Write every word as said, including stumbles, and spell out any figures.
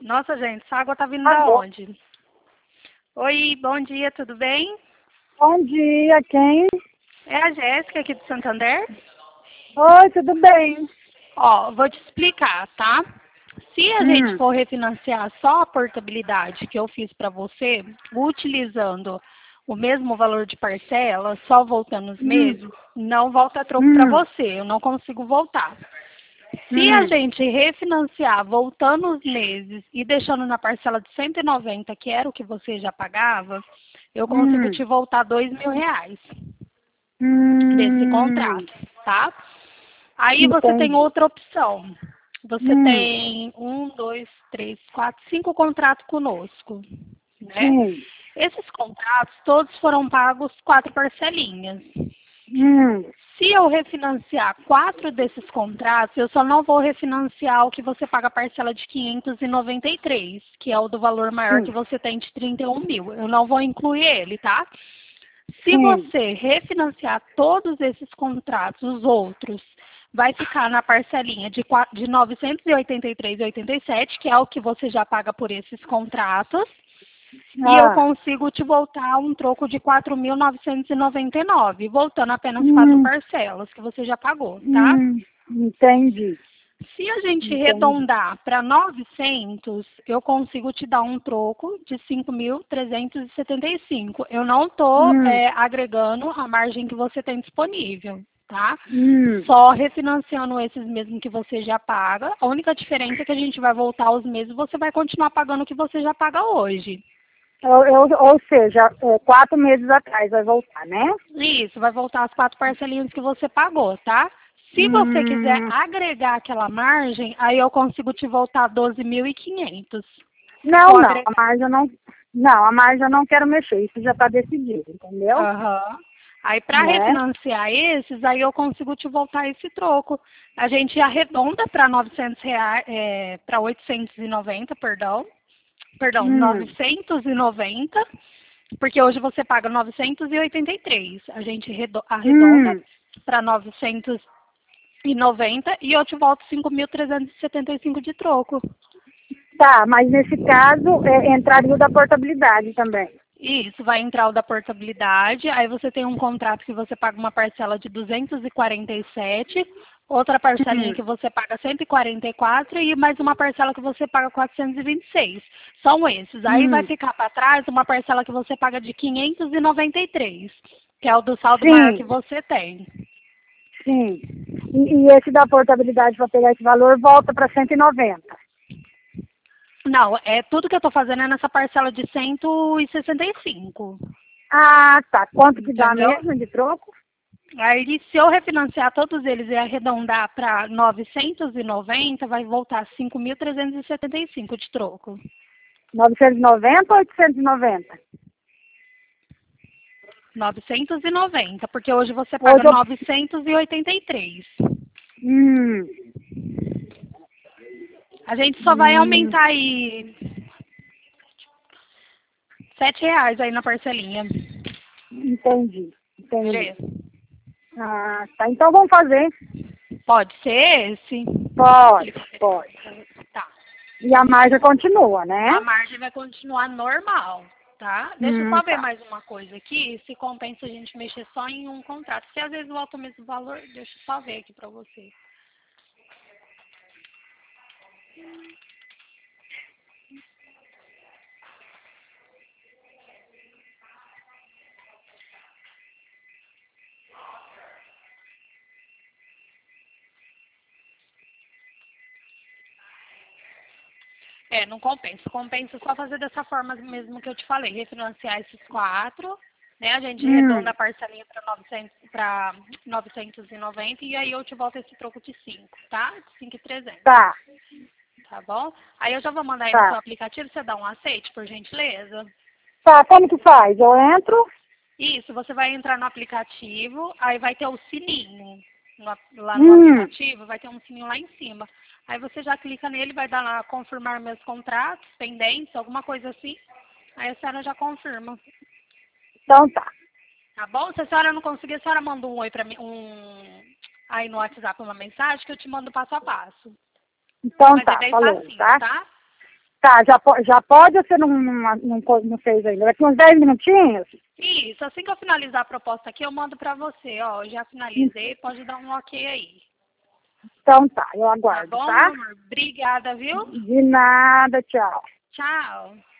Nossa, gente, essa água tá vindo da Alô? onde? Oi, bom dia, tudo bem? Bom dia, quem? É a Jéssica aqui do Santander. Oi, tudo bem? Ó, vou te explicar, tá? Se a gente Hum, for refinanciar só a portabilidade que eu fiz para você, utilizando o mesmo valor de parcela, só voltando os hum, meses, não volta troco para hum, você, eu não consigo voltar. Se a hum, gente refinanciar voltando os meses e deixando na parcela de cento e noventa, que era o que você já pagava, eu consigo hum, te voltar dois mil reais desse hum, contrato, tá? Aí você tem entendi. outra opção. Você Hum, tem um, dois, três, quatro, cinco contratos conosco, né? sim, Esses contratos todos foram pagos quatro parcelinhas. hum, Se eu refinanciar quatro desses contratos, eu só não vou refinanciar o que você paga a parcela de quinhentos e noventa e três, que é o do valor maior que sim, você tem de trinta e um mil. Eu não vou incluir ele, tá? Se sim, você refinanciar todos esses contratos, os outros, vai ficar na parcelinha de qua- de novecentos e oitenta e três vírgula oitenta e sete, que é o que você já paga por esses contratos, e eu ah, consigo te voltar um troco de quatro mil novecentos e noventa e nove, voltando apenas quatro hum, parcelas que você já pagou, tá? hum, entendi, Se a gente entendi. arredondar para novecentos, eu consigo te dar um troco de cinco mil trezentos e setenta e cinco. Eu não estou Hum, agregando a margem que você tem disponível, tá? hum, Só refinanciando esses mesmos que você já paga. A única diferença é que a gente vai voltar aos meses, você vai continuar pagando o que você já paga hoje. eu, eu- ou seja, é, quatro meses atrás vai voltar, né? Isso, vai voltar as quatro parcelinhas que você pagou, tá? Se você quiser Hum, agregar aquela margem, aí eu consigo te voltar doze mil e quinhentos. não, Com não, a agregar. margem eu não, não, a margem eu não quero mexer, isso já está decidido, entendeu? Aham. Aí para Né? refinanciar esses, aí eu consigo te voltar esse troco. A gente arredonda para novecentos reais, é, para oitocentos e noventa, perdão. Perdão, Hum, novecentos e noventa, porque hoje você paga novecentos e oitenta e três. A gente redo- arredonda hum, para novecentos e noventa e eu te volto cinco mil trezentos e setenta e cinco de troco. tá, mas nesse caso é, entraria o da portabilidade também. Isso, vai entrar o da portabilidade, aí você tem um contrato que você paga uma parcela de duzentos e quarenta e sete, outra parcelinha Hum, que você paga cento e quarenta e quatro e mais uma parcela que você paga quatrocentos e vinte e seis. São esses. Aí vai hum, ficar para trás uma parcela que você paga de quinhentos e noventa e três, que é o do saldo maior que sim, você tem. sim. E, e esse da portabilidade para pegar esse valor volta para cento e noventa. Não, é tudo que eu estou fazendo é nessa parcela de cento e sessenta e cinco, Ah, tá. Quanto que dá entendeu? mesmo de troco? Aí, se eu refinanciar todos eles e arredondar para novecentos e noventa, vai voltar cinco mil trezentos e setenta e cinco de troco. novecentos e noventa ou oitocentos e noventa? novecentos e noventa, porque hoje você paga Hoje eu... novecentos e oitenta e três. Hum, A gente só vai hum, aumentar aí sete reais aí na parcelinha. entendi, entendi. Beleza? Ah, tá. Então vamos fazer. Pode ser esse. Pode, pode. Tá. E a margem continua, né? A margem vai continuar normal, tá? Deixa eu Hum, só ver tá. mais uma coisa aqui, se compensa a gente mexer só em um contrato. Se às vezes volta o mesmo valor, deixa eu só ver aqui pra você. É, não compensa. Compensa só fazer dessa forma mesmo que eu te falei, refinanciar esses quatro, né? A gente arredonda Hum, a parcelinha para novecentos, para novecentos e noventa e aí eu te volto esse troco de cinco, tá? De cinco e trezentos, tá, tá bom? Aí eu já vou mandar aí no seu tá. aplicativo, você dá um aceite, por gentileza? Tá, como que faz? Eu entro? Isso, você vai entrar no aplicativo, aí vai ter o sininho. No ap- lá no Hum, aplicativo, vai ter um sininho lá em cima. Aí você já clica nele, vai dar lá confirmar meus contratos, pendentes, alguma coisa assim. Aí a senhora já confirma. então tá. Tá bom? Se a senhora não conseguir, a senhora manda um oi pra mim, um aí no WhatsApp uma mensagem que eu te mando passo a passo. Então Mas é tá, bem falou, facinho, tá? tá? Tá, já, po já pode ou você não, não, não, não fez ainda? Daqui uns dez minutinhos? Isso, assim que eu finalizar a proposta aqui, eu mando pra você, ó. Eu já finalizei, pode dar um ok aí. Então tá, eu Tá aguardo, bom, tá? meu amor? Obrigada, viu? De nada, tchau. Tchau.